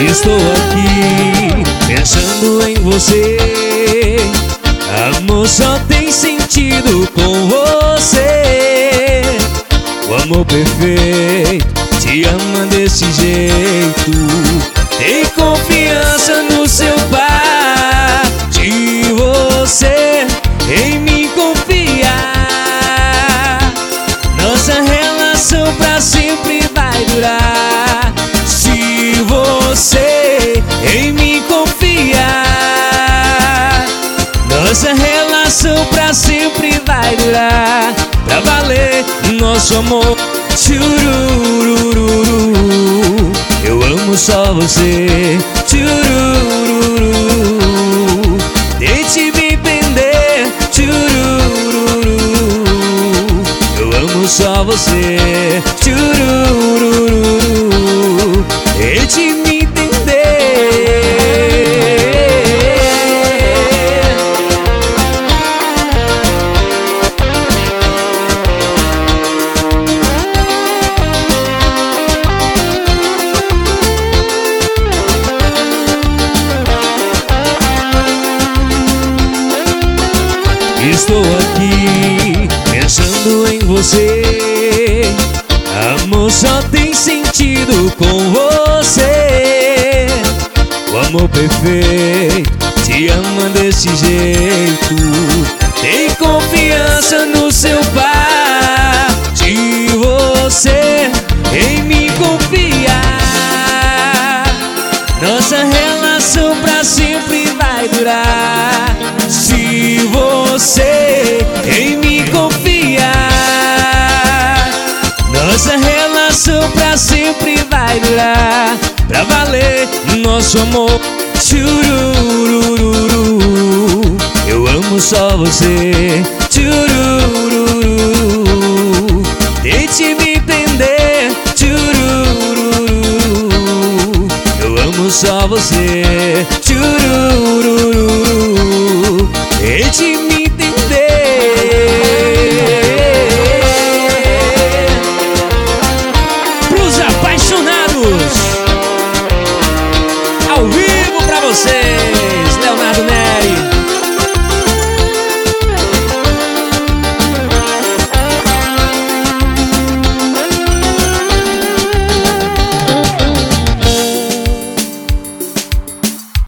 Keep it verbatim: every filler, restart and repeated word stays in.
Estou aqui pensando em você. Amor só tem sentido com você. O amor perfeito te ama desse jeito. Tem confiança no seu par, de você em mim confiar. Nossa relação pra sempre vai durar, se você em mim confiar. Nossa relação pra sempre vai durar, pra valer nosso amor. Tchururururu, eu amo só você. Tchururururu, tente me entender. Tchururururu, eu amo só você. Tchururururu, tente me entender. Estou aqui pensando em você. Amor só tem sentido com você. O amor perfeito te ama desse jeito. Tem confiança no seu par, de você em mim confiar. Nossa relação pra sempre vai durar, se você em mim confiar. Nossa relação pra sempre vai durar, pra valer nosso amor. Tchururururu, eu amo só você. Tchururururu, tente me entender. Tchururururu, eu amo só você. Tchururururu, tente me